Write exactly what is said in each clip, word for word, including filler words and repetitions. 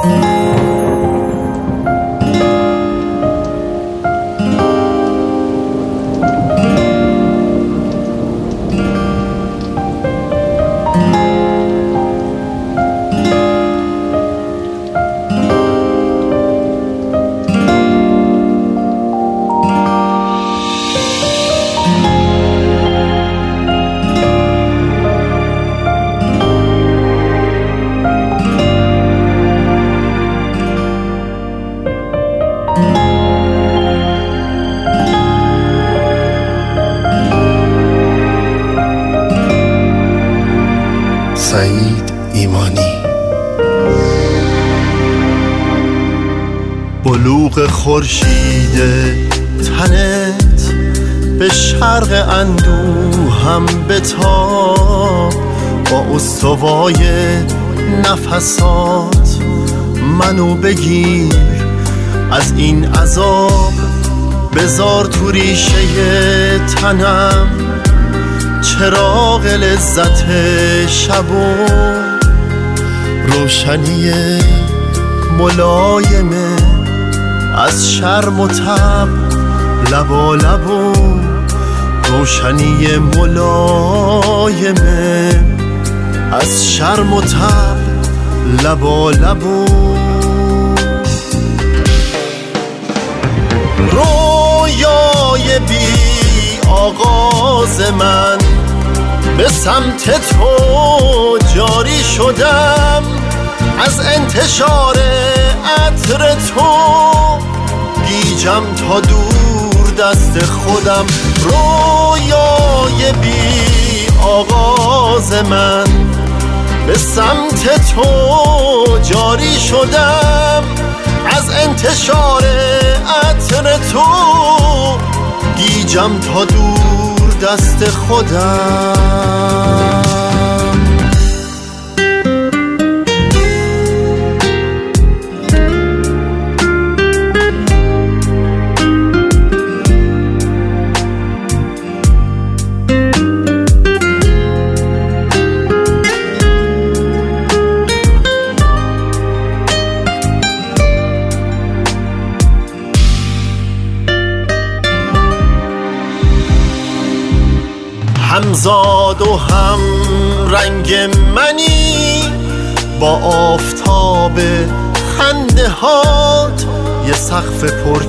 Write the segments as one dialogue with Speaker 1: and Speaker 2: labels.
Speaker 1: سعید ایمانی. بلوغ خورشید تنت به شرق اندوهم بتاب، با استوای نفسات منو بگیر از این عذاب، بذار تو ریشه تنم چراغ لذت شب و روشنی ملایمه از شرم و تب، لبا لب و روشنی ملایمه از شرم و تب، لبا لب و رویای بی آغاز من، به سمت تو جاری شدم از انتشار عطر تو، گیجم تا دور دست خودم. رویای بی آغاز من، به سمت تو جاری شدم از انتشار عطر تو، گیجم تا دور دست خودم. همزاد و هم رنگ منی با آفتاب خنده هات، یه سقف پر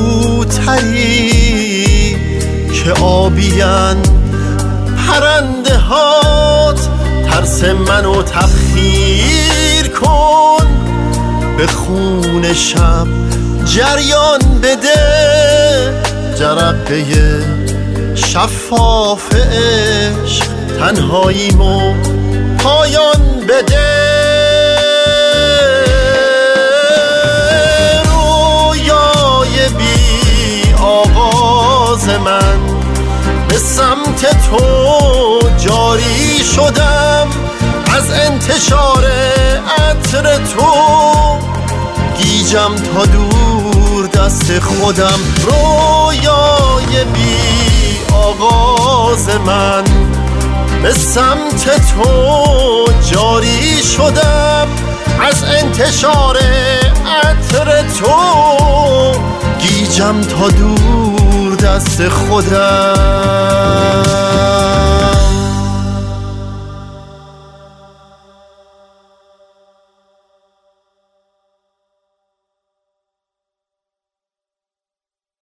Speaker 1: کبوتری که آبیان پرنده هات. ترس منو تبخیر کن، به خون شب جریان بده، جرقه شفاف عشق تنهاییمو پایان بده. رویای بی آغاز من، به سمت تو جاری شدم از انتشار عطر تو، گیجم تا دور دست خودم. رویای بی آغاز من، به سمت تو جاری شدم از انتشار عطر تو، گیجم تا دور دست خودم.